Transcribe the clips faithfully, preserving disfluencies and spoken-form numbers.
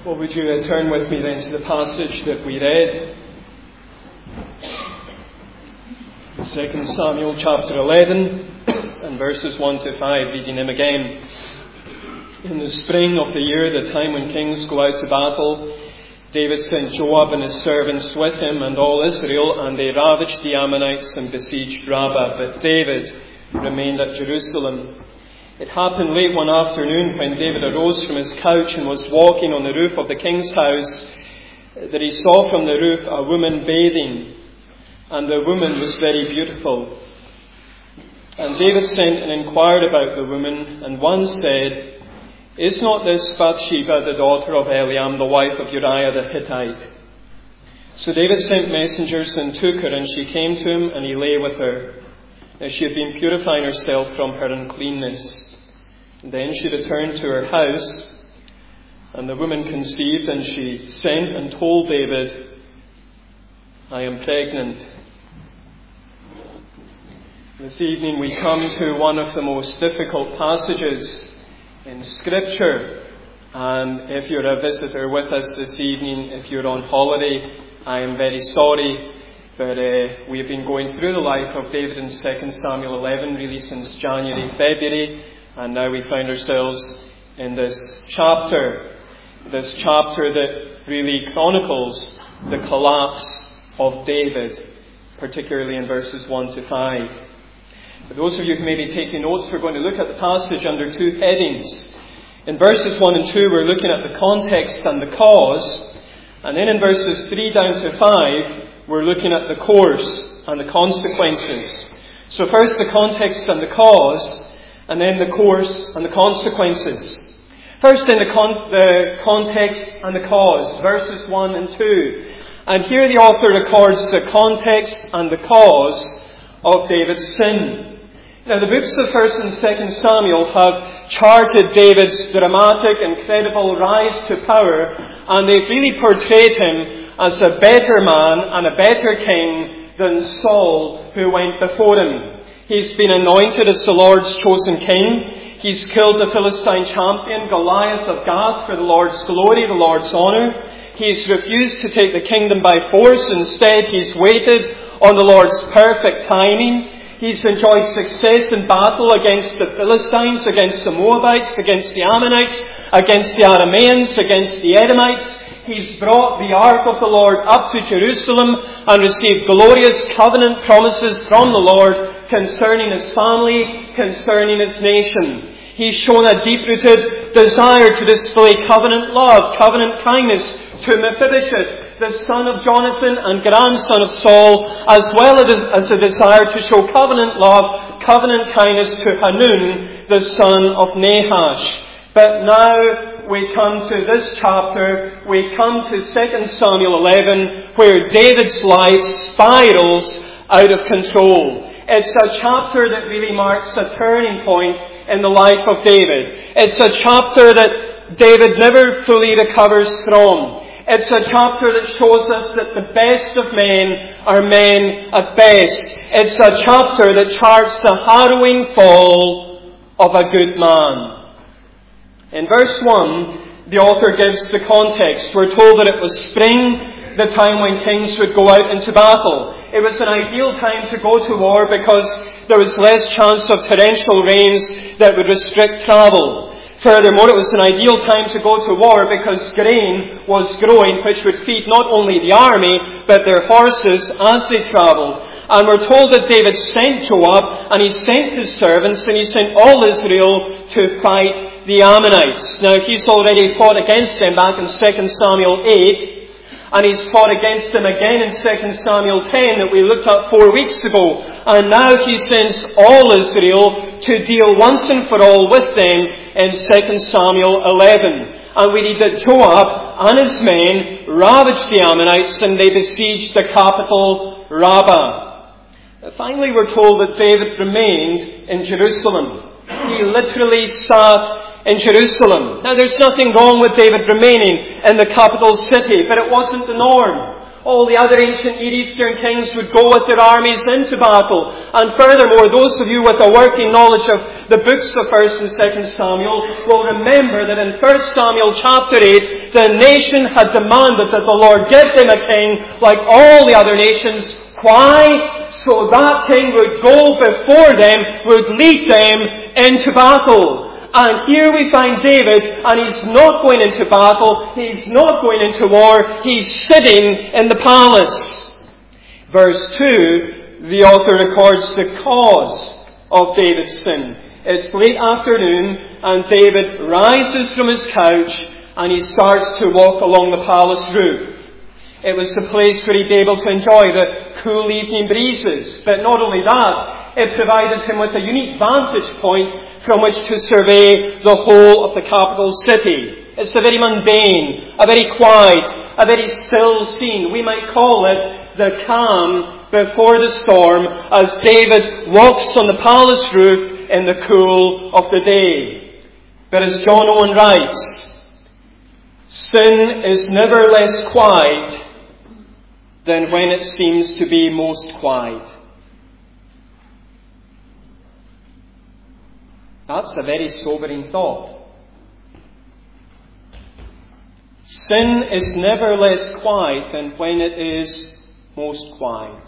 Well, would you uh, turn with me then to the passage that we read? Second Samuel chapter eleven and verses one to five, reading them again. In the spring of the year, the time when kings go out to battle, David sent Joab and his servants with him and all Israel, and they ravaged the Ammonites and besieged Rabbah. But David remained at Jerusalem. It happened late one afternoon when David arose from his couch and was walking on the roof of the king's house that he saw from the roof a woman bathing, and the woman was very beautiful. And David sent and inquired about the woman, and one said, "Is not this Bathsheba, the daughter of Eliam, the wife of Uriah the Hittite?" So David sent messengers and took her, and she came to him, and he lay with her. Now she had been purifying herself from her uncleanness. And then she returned to her house, and the woman conceived, and she sent and told David, "I am pregnant." This evening we come to one of the most difficult passages in Scripture. And if you're a visitor with us this evening, if you're on holiday, I am very sorry. But uh, we have been going through the life of David in Second Samuel eleven, really since January, February. And now we find ourselves in this chapter. This chapter that really chronicles the collapse of David, particularly in verses one to five. For those of you who may be taking notes, we're going to look at the passage under two headings. In verses one and two, we're looking at the context and the cause. And then in verses three down to five, we're looking at the course and the consequences. So first the context and the cause, and then the course and the consequences. First in the, con- the context and the cause, verses one and two. And here the author records the context and the cause of David's sin. Now the books of First and Second Samuel have charted David's dramatic, incredible rise to power, and they've really portrayed him as a better man and a better king than Saul, who went before him. He's been anointed as the Lord's chosen king. He's killed the Philistine champion, Goliath of Gath, for the Lord's glory, the Lord's honour. He's refused to take the kingdom by force. Instead, he's waited on the Lord's perfect timing. He's enjoyed success in battle against the Philistines, against the Moabites, against the Ammonites, against the Arameans, against the Edomites. He's brought the ark of the Lord up to Jerusalem and received glorious covenant promises from the Lord concerning his family, concerning his nation. He's shown a deep-rooted desire to display covenant love, covenant kindness to Mephibosheth, the son of Jonathan and grandson of Saul, as well as a desire to show covenant love, covenant kindness to Hanun, the son of Nahash. But now we come to this chapter, we come to Second Samuel eleven, where David's life spirals out of control. It's a chapter that really marks a turning point in the life of David. It's a chapter that David never fully recovers from. It's a chapter that shows us that the best of men are men at best. It's a chapter that charts the harrowing fall of a good man. In verse one, the author gives the context. We're told that it was spring, the time when kings would go out into battle. It was an ideal time to go to war because there was less chance of torrential rains that would restrict travel. Furthermore, it was an ideal time to go to war because grain was growing, which would feed not only the army, but their horses as they travelled. And we're told that David sent Joab, and he sent his servants, and he sent all Israel to fight the Ammonites. Now, he's already fought against them back in Second Samuel eight, and he's fought against them again in Second Samuel ten that we looked at four weeks ago. And now he sends all Israel to deal once and for all with them in Second Samuel eleven. And we read that Joab and his men ravaged the Ammonites and they besieged the capital, Rabbah. Finally, we're told that David remained in Jerusalem. He literally sat in Jerusalem. Now, there's nothing wrong with David remaining in the capital city, but it wasn't the norm. All the other ancient Near Eastern kings would go with their armies into battle. And furthermore, those of you with a working knowledge of the books of First and Second Samuel will remember that in First Samuel chapter eight, the nation had demanded that the Lord give them a king like all the other nations. Why? So that king would go before them, would lead them into battle. And here we find David, and he's not going into battle, he's not going into war, he's sitting in the palace. Verse two, the author records the cause of David's sin. It's late afternoon, and David rises from his couch, and he starts to walk along the palace roof. It was the place where he'd be able to enjoy the cool evening breezes. But not only that, it provided him with a unique vantage point from which to survey the whole of the capital city. It's a very mundane, a very quiet, a very still scene. We might call it the calm before the storm as David walks on the palace roof in the cool of the day. But as John Owen writes, sin is never less quiet than when it seems to be most quiet. That's a very sobering thought. Sin is never less quiet than when it is most quiet.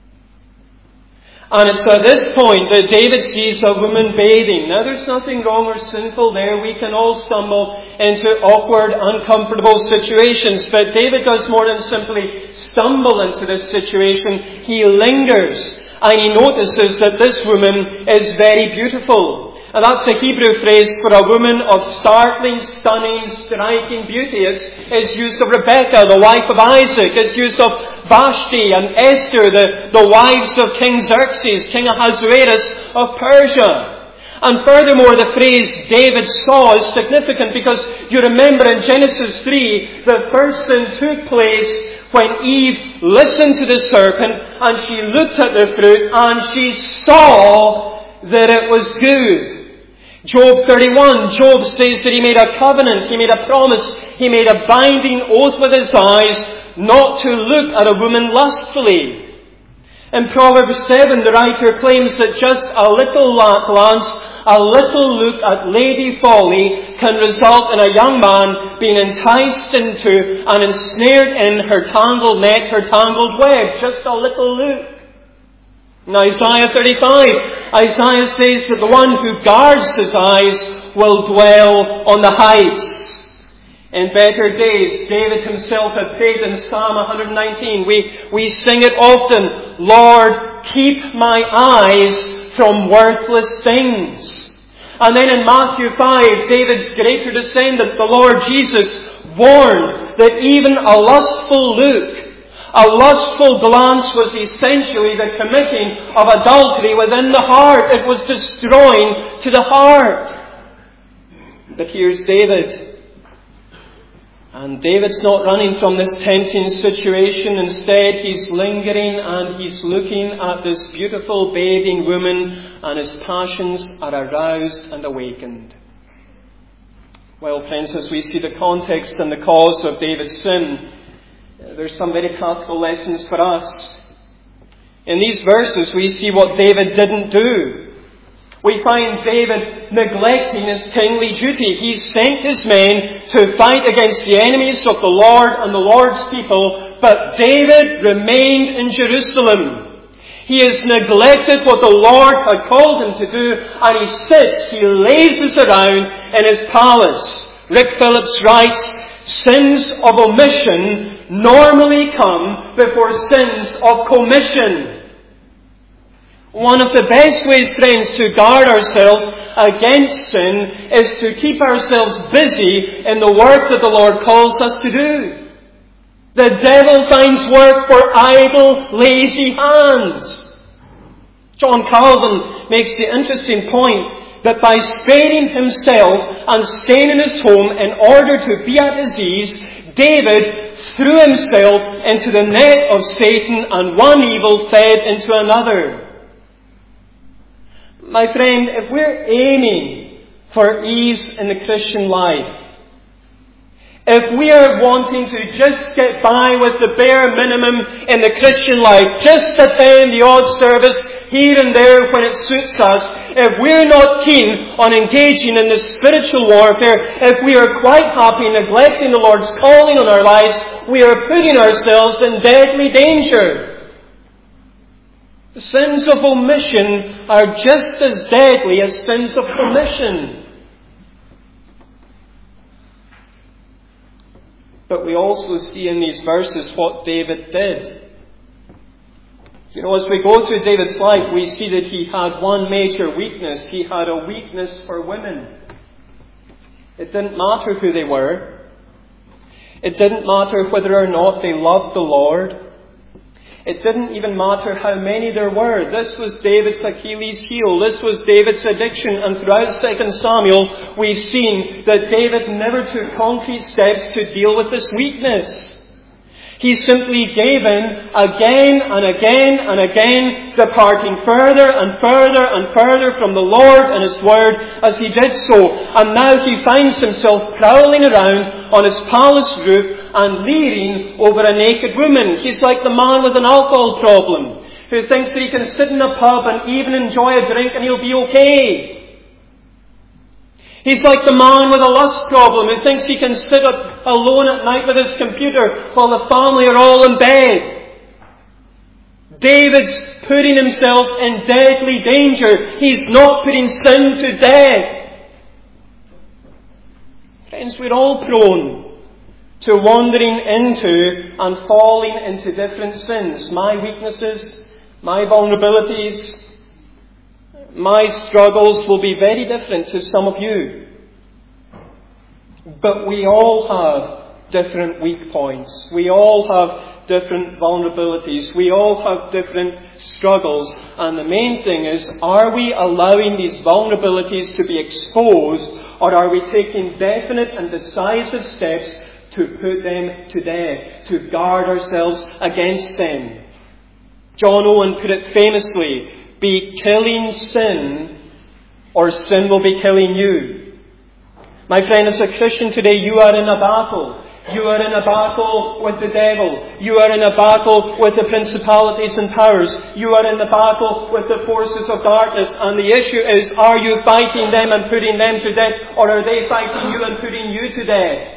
And it's at this point that David sees a woman bathing. Now there's nothing wrong or sinful there. We can all stumble into awkward, uncomfortable situations. But David does more than simply stumble into this situation. He lingers. And he notices that this woman is very beautiful. And that's a Hebrew phrase for a woman of startling, stunning, striking beauty. It's, it's used of Rebekah, the wife of Isaac. It's used of Vashti and Esther, the, the wives of King Xerxes, King Ahasuerus of Persia. And furthermore, the phrase David saw is significant because you remember in Genesis three, the first sin took place when Eve listened to the serpent and she looked at the fruit and she saw that it was good. Job thirty-one, Job says that he made a covenant, he made a promise, he made a binding oath with his eyes not to look at a woman lustfully. In Proverbs seven, the writer claims that just a little glance, a little look at Lady Folly can result in a young man being enticed into and ensnared in her tangled net, her tangled web. Just a little look. In Isaiah thirty-five, Isaiah says that the one who guards his eyes will dwell on the heights. In better days, David himself had prayed in Psalm one nineteen. We, we sing it often, Lord, keep my eyes from worthless things. And then in Matthew five, David's greater descendant, the Lord Jesus, warned that even a lustful look, a lustful glance was essentially the committing of adultery within the heart. It was destroying to the heart. But here's David. And David's not running from this tempting situation. Instead, he's lingering and he's looking at this beautiful bathing woman, and his passions are aroused and awakened. Well, friends, as we see the context and the cause of David's sin, there's some very practical lessons for us. In these verses, we see what David didn't do. We find David neglecting his kingly duty. He sent his men to fight against the enemies of the Lord and the Lord's people, but David remained in Jerusalem. He has neglected what the Lord had called him to do, and he sits, he lazes around in his palace. Rick Phillips writes, sins of omission normally come before sins of commission. One of the best ways, friends, to guard ourselves against sin is to keep ourselves busy in the work that the Lord calls us to do. The devil finds work for idle, lazy hands. John Calvin makes the interesting point that by sparing himself and staying in his home in order to be at his ease, David threw himself into the net of Satan, and one evil fed into another. My friend, if we're aiming for ease in the Christian life, If we are wanting to just get by with the bare minimum in the Christian life, just attend the odd service here and there when it suits us, if we're not keen on engaging in the spiritual warfare, if we are quite happy neglecting the Lord's calling on our lives, we are putting ourselves in deadly danger. The sins of omission are just as deadly as sins of commission. But we also see in these verses what David did. You know, as we go through David's life, we see that he had one major weakness. He had a weakness for women. It didn't matter who they were. It didn't matter whether or not they loved the Lord. It didn't even matter how many there were. This was David's Achilles heel. This was David's addiction. And throughout Second Samuel, we've seen that David never took concrete steps to deal with this weakness. He simply gave in again and again and again, departing further and further and further from the Lord and His Word as he did so. And now he finds himself prowling around on his palace roof and leering over a naked woman. He's like the man with an alcohol problem who thinks that he can sit in a pub and even enjoy a drink and he'll be okay. He's like the man with a lust problem who thinks he can sit up alone at night with his computer while the family are all in bed. David's putting himself in deadly danger. He's not putting sin to death. Friends, we're all prone to wandering into and falling into different sins. My weaknesses, my vulnerabilities, my struggles will be very different to some of you. But we all have different weak points. We all have different vulnerabilities. We all have different struggles. And the main thing is, are we allowing these vulnerabilities to be exposed, or are we taking definite and decisive steps to put them to death, to guard ourselves against them? John Owen put it famously, be killing sin, or sin will be killing you. My friend, as a Christian today, you are in a battle. You are in a battle with the devil. You are in a battle with the principalities and powers. You are in the battle with the forces of darkness. And the issue is, are you fighting them and putting them to death, or are they fighting you and putting you to death?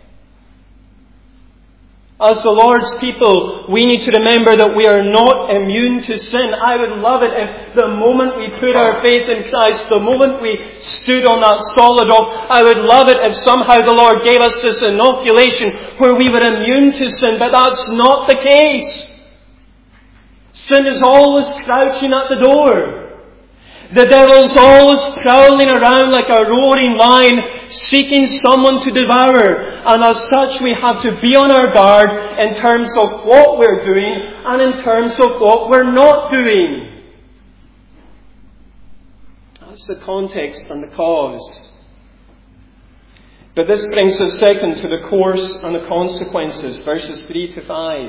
As the Lord's people, we need to remember that we are not immune to sin. I would love it if the moment we put our faith in Christ, the moment we stood on that solid rock, I would love it if somehow the Lord gave us this inoculation where we were immune to sin. But that's not the case. Sin is always crouching at the door. The devil's always prowling around like a roaring lion, seeking someone to devour. And as such, we have to be on our guard in terms of what we're doing and in terms of what we're not doing. That's the context and the cause. But this brings us second to the course and the consequences, verses three to five.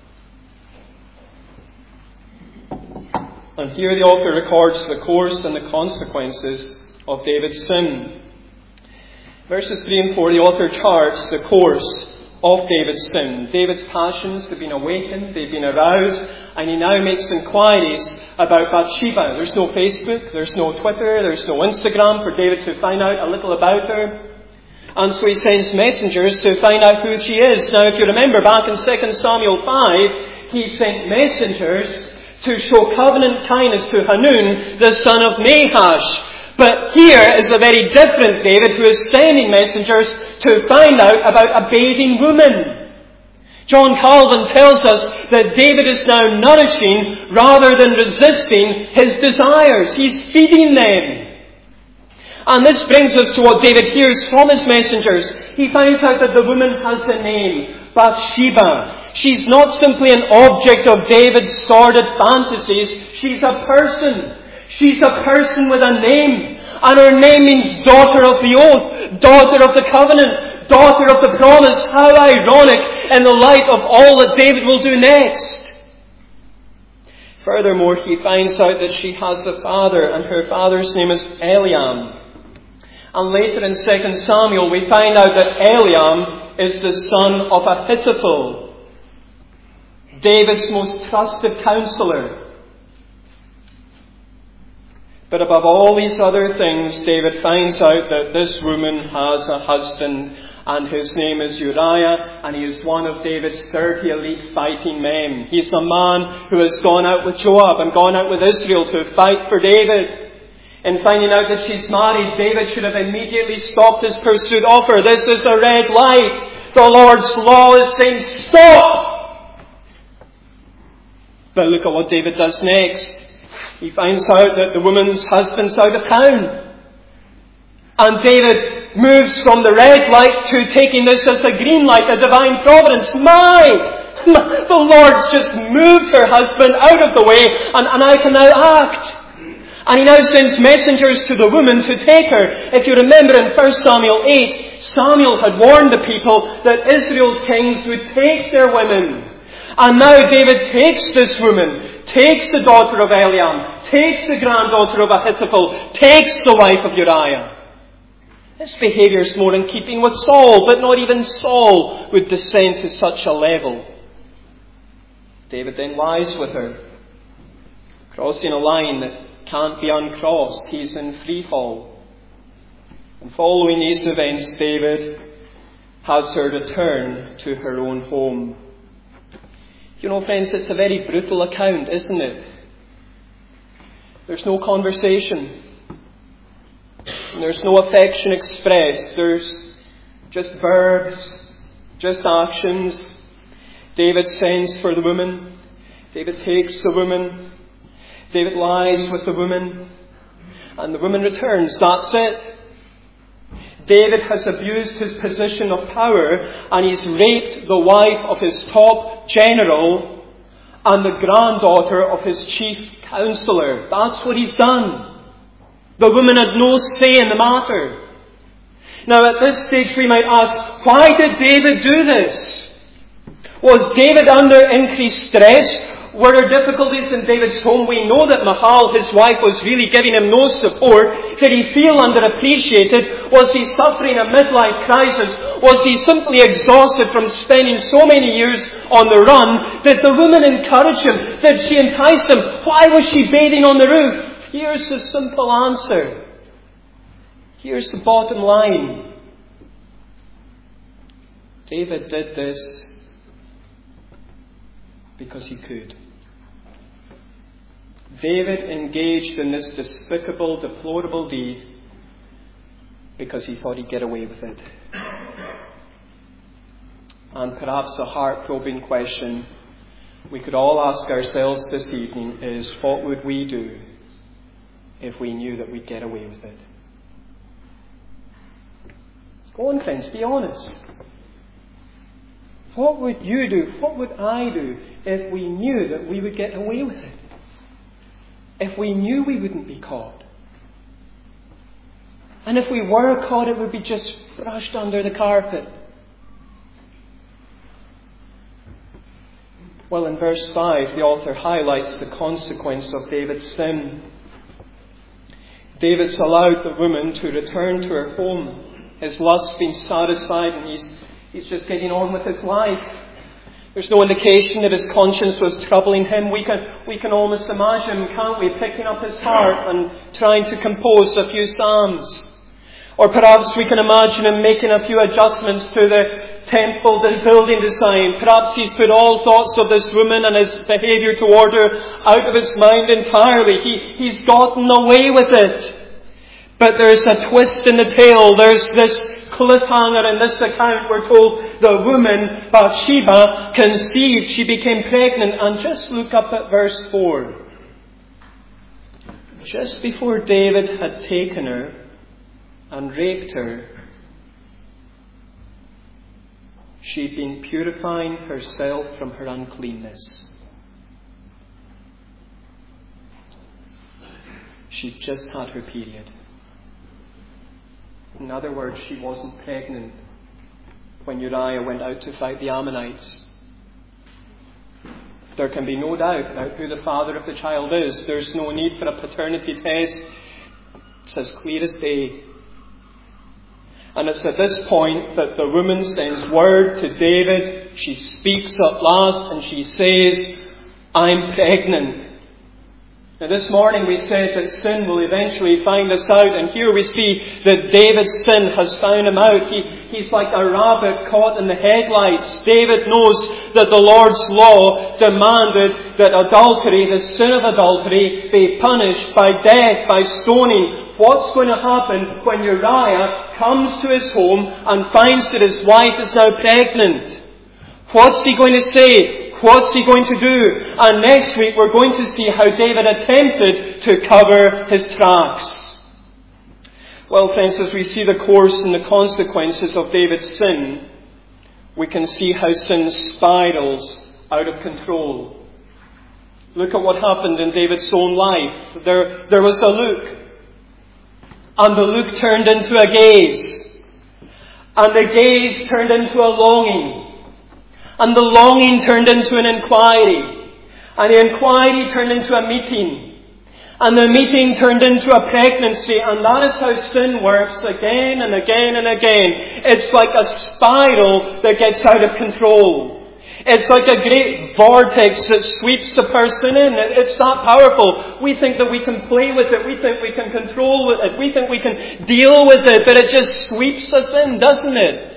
And here the author records the course and the consequences of David's sin. Verses three and four, the author charts the course of David's sin. David's passions have been awakened, they've been aroused, and he now makes inquiries about Bathsheba. There's no Facebook, there's no Twitter, there's no Instagram for David to find out a little about her. And so he sends messengers to find out who she is. Now, if you remember back in Second Samuel five, he sent messengers to show covenant kindness to Hanun, the son of Nahash. But here is a very different David who is sending messengers to find out about a bathing woman. John Calvin tells us that David is now nourishing rather than resisting his desires. He's feeding them. And this brings us to what David hears from his messengers. He finds out that the woman has a name, Bathsheba. She's not simply an object of David's sordid fantasies. She's a person. She's a person with a name. And her name means daughter of the oath, daughter of the covenant, daughter of the promise. How ironic in the light of all that David will do next. Furthermore, he finds out that she has a father, and her father's name is Eliam. And later in Second Samuel, we find out that Eliam is the son of Ahithophel, David's most trusted counselor. But above all these other things, David finds out that this woman has a husband, and his name is Uriah, and he is one of David's thirty elite fighting men. He's a man who has gone out with Joab and gone out with Israel to fight for David. In finding out that she's married, David should have immediately stopped his pursuit of her. This is a red light. The Lord's law is saying, stop! But look at what David does next. He finds out that the woman's husband's out of town. And David moves from the red light to taking this as a green light, a divine providence. My! The Lord's just moved her husband out of the way, and, and I can now act. And he now sends messengers to the woman to take her. If you remember in First Samuel eight, Samuel had warned the people that Israel's kings would take their women. And now David takes this woman, takes the daughter of Eliam, takes the granddaughter of Ahithophel, takes the wife of Uriah. This behaviour is more in keeping with Saul, but not even Saul would descend to such a level. David then lies with her, crossing a line that can't be uncrossed. He's in free fall. And following these events, David has her return to her own home. You know, friends, it's a very brutal account, isn't it? There's no conversation. There's no affection expressed. There's just verbs, just actions. David sends for the woman. David takes the woman. David lies with the woman. And the woman returns. That's it. David has abused his position of power, and he's raped the wife of his top general and the granddaughter of his chief counselor. That's what he's done. The woman had no say in the matter. Now at this stage we might ask, why did David do this? Was David under increased stress? Were there difficulties in David's home? We know that Michal, his wife, was really giving him no support. Did he feel underappreciated? Was he suffering a midlife crisis? Was he simply exhausted from spending so many years on the run? Did the woman encourage him? Did she entice him? Why was she bathing on the roof? Here's the simple answer. Here's the bottom line. David did this because he could. David engaged in this despicable, deplorable deed because he thought he'd get away with it. And perhaps a heart-probing question we could all ask ourselves this evening is, what would we do if we knew that we'd get away with it? Go on, friends, be honest. What would you do? What would I do if we knew that we would get away with it? If we knew we wouldn't be caught? And if we were caught, it would be just brushed under the carpet. Well, in verse five, the author highlights the consequence of David's sin. David's allowed the woman to return to her home. His lust's been satisfied, and he's, he's just getting on with his life. There's no indication that his conscience was troubling him. We can, we can almost imagine, can't we, picking up his harp and trying to compose a few psalms. Or perhaps we can imagine him making a few adjustments to the temple, the building design. Perhaps he's put all thoughts of this woman and his behaviour toward her out of his mind entirely. He, he's gotten away with it. But there's a twist in the tale. There's this cliffhanger in this account. We're told the woman, Bathsheba, conceived. She became pregnant. And just look up at verse four. Just before David had taken her and raped her, she'd been purifying herself from her uncleanness. She'd just had her period. In other words, she wasn't pregnant when Uriah went out to fight the Ammonites. There can be no doubt about who the father of the child is. There's no need for a paternity test. It's as clear as day. And it's at this point that the woman sends word to David. She speaks at last and she says, I'm pregnant. Now this morning we said that sin will eventually find us out, and here we see that David's sin has found him out. He, he's like a rabbit caught in the headlights. David knows that the Lord's law demanded that adultery, the sin of adultery, be punished by death, by stoning. What's going to happen when Uriah comes to his home and finds that his wife is now pregnant? What's he going to say? What's he going to do? And next week we're going to see how David attempted to cover his tracks. Well, friends, as we see the course and the consequences of David's sin, we can see how sin spirals out of control. Look at what happened in David's own life. There, there was a look. And the look turned into a gaze. And the gaze turned into a longing. And the longing turned into an inquiry. And the inquiry turned into a meeting. And the meeting turned into a pregnancy. And that is how sin works again and again and again. It's like a spiral that gets out of control. It's like a great vortex that sweeps a person in. It's that powerful. We think that we can play with it. We think we can control with it. We think we can deal with it. But it just sweeps us in, doesn't it?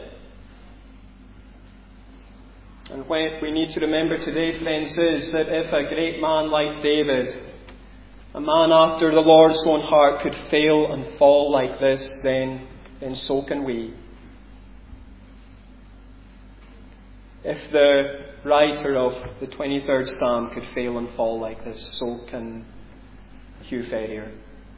And what we need to remember today, friends, is that if a great man like David, a man after the Lord's own heart, could fail and fall like this, then, then so can we. If the writer of the twenty-third Psalm could fail and fall like this, so can Hugh Ferrier.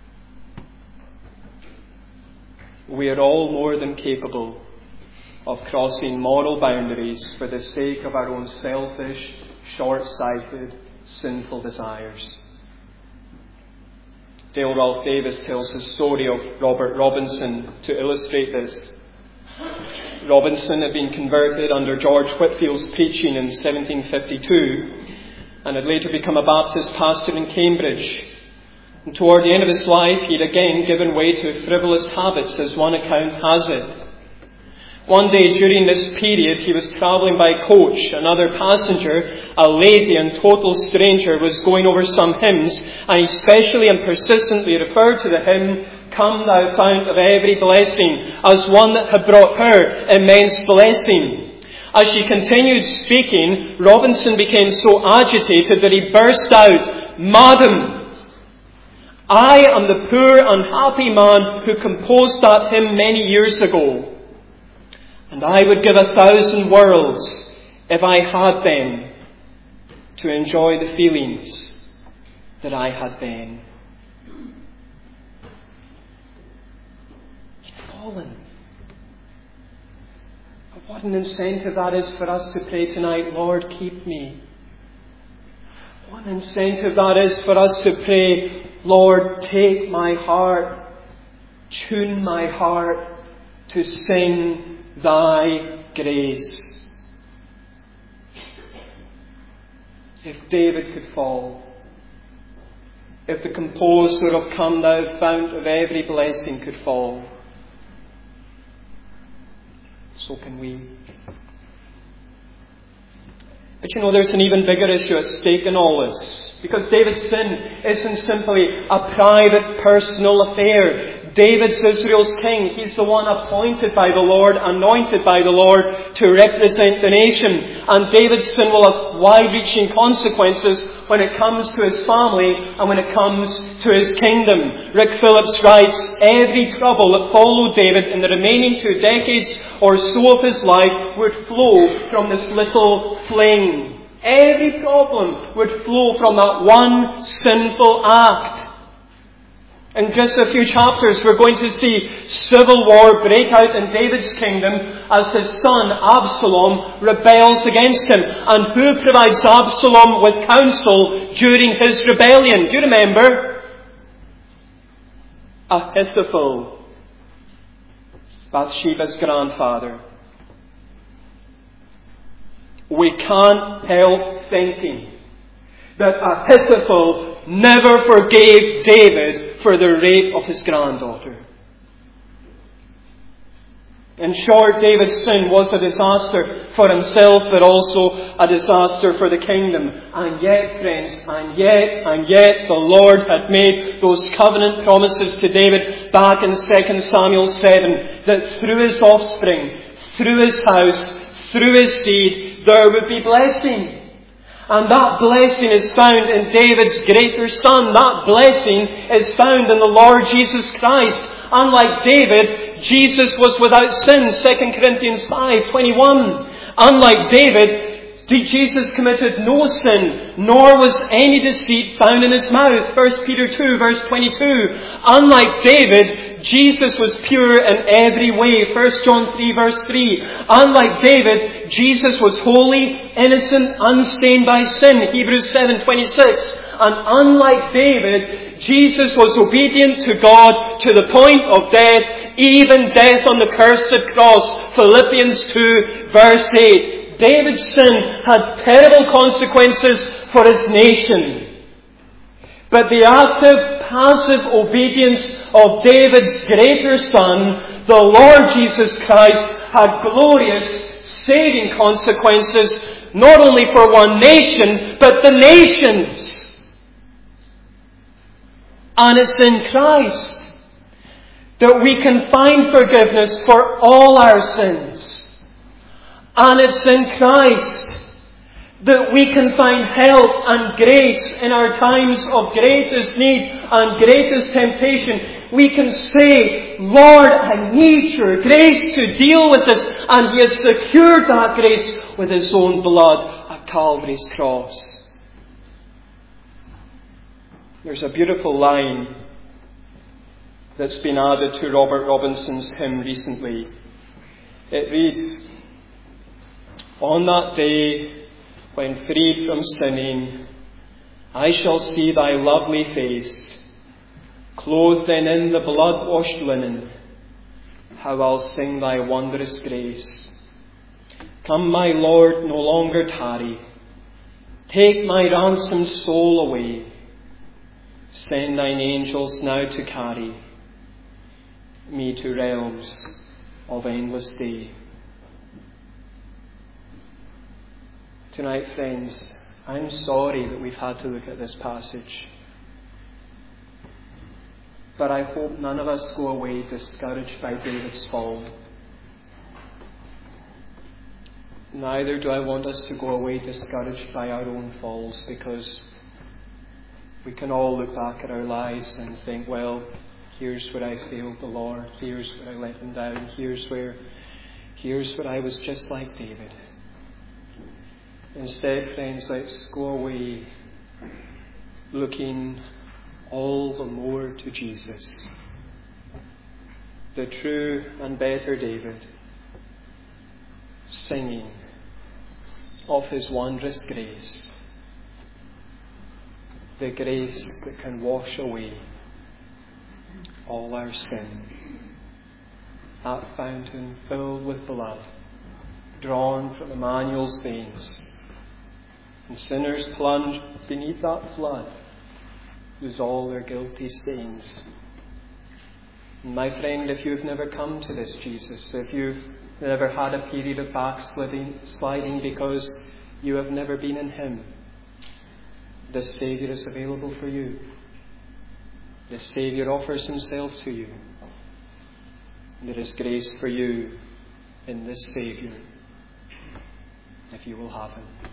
We are all more than capable of crossing moral boundaries for the sake of our own selfish, short-sighted, sinful desires. Dale Ralph Davis tells the story of Robert Robinson to illustrate this. Robinson had been converted under George Whitfield's preaching in seventeen fifty-two and had later become a Baptist pastor in Cambridge. And toward the end of his life, he had again given way to frivolous habits, as one account has it. One day during this period, he was travelling by coach. Another passenger, a lady and total stranger, was going over some hymns, and he specially and persistently referred to the hymn, Come Thou Fount of Every Blessing, as one that had brought her immense blessing. As she continued speaking, Robinson became so agitated that he burst out, Madam, I am the poor unhappy man who composed that hymn many years ago. And I would give a thousand worlds, if I had them, to enjoy the feelings that I had then. He'd fallen. But what an incentive that is for us to pray tonight, Lord, keep me. What an incentive that is for us to pray, Lord, take my heart, tune my heart to sing Thy grace. If David could fall, if the composer of Come Thou Fount of Every Blessing could fall, so can we. But you know, there's an even bigger issue at stake in all this. Because David's sin isn't simply a private, personal affair. David's Israel's king. He's the one appointed by the Lord, anointed by the Lord to represent the nation. And David's sin will have wide-reaching consequences when it comes to his family and when it comes to his kingdom. Rick Phillips writes, every trouble that followed David in the remaining two decades or so of his life would flow from this little fling. Every problem would flow from that one sinful act. In just a few chapters, we're going to see civil war break out in David's kingdom as his son Absalom rebels against him. And who provides Absalom with counsel during his rebellion? Do you remember? Ahithophel, Bathsheba's grandfather. We can't help thinking that Ahithophel never forgave David for the rape of his granddaughter. In short, David's sin was a disaster for himself, but also a disaster for the kingdom. And yet, friends, and yet, and yet, the Lord had made those covenant promises to David back in Second Samuel seven, that through his offspring, through his house, through his seed, there would be blessing. And that blessing is found in David's greater son. That blessing is found in the Lord Jesus Christ. Unlike David, Jesus was without sin, Second Corinthians five twenty-one. Unlike David, Jesus committed no sin, nor was any deceit found in his mouth, First Peter two verse twenty-two. Unlike David, Jesus was pure in every way, First John three verse three. Unlike David, Jesus was holy, innocent, unstained by sin, Hebrews seven twenty-six. And unlike David, Jesus was obedient to God to the point of death, even death on the cursed cross, Philippians two verse eight. David's sin had terrible consequences for his nation. But the active, passive obedience of David's greater son, the Lord Jesus Christ, had glorious, saving consequences, not only for one nation, but the nations. And it's in Christ that we can find forgiveness for all our sins. And it's in Christ that we can find help and grace in our times of greatest need and greatest temptation. We can say, Lord, I need your grace to deal with this. And He has secured that grace with His own blood at Calvary's cross. There's a beautiful line that's been added to Robert Robinson's hymn recently. It reads, "On that day, when freed from sinning, I shall see thy lovely face, clothed then in the blood-washed linen, how I'll sing thy wondrous grace. Come, my Lord, no longer tarry, take my ransomed soul away, send thine angels now to carry me to realms of endless day." Tonight, friends, I'm sorry that we've had to look at this passage. But I hope none of us go away discouraged by David's fall. Neither do I want us to go away discouraged by our own falls, because we can all look back at our lives and think, well, here's where I failed the Lord, here's where I let Him down, here's where, here's where I was just like David. Instead, friends, let's go away looking all the more to Jesus, the true and better David, singing of His wondrous grace, the grace that can wash away all our sin. That fountain filled with blood, drawn from Emmanuel's veins, and sinners plunged beneath that flood lose all their guilty stains. And my friend, if you've never come to this Jesus, if you've never had a period of backsliding sliding because you have never been in Him, this Saviour is available for you. This Saviour offers Himself to you. There is grace for you in this Saviour, if you will have Him.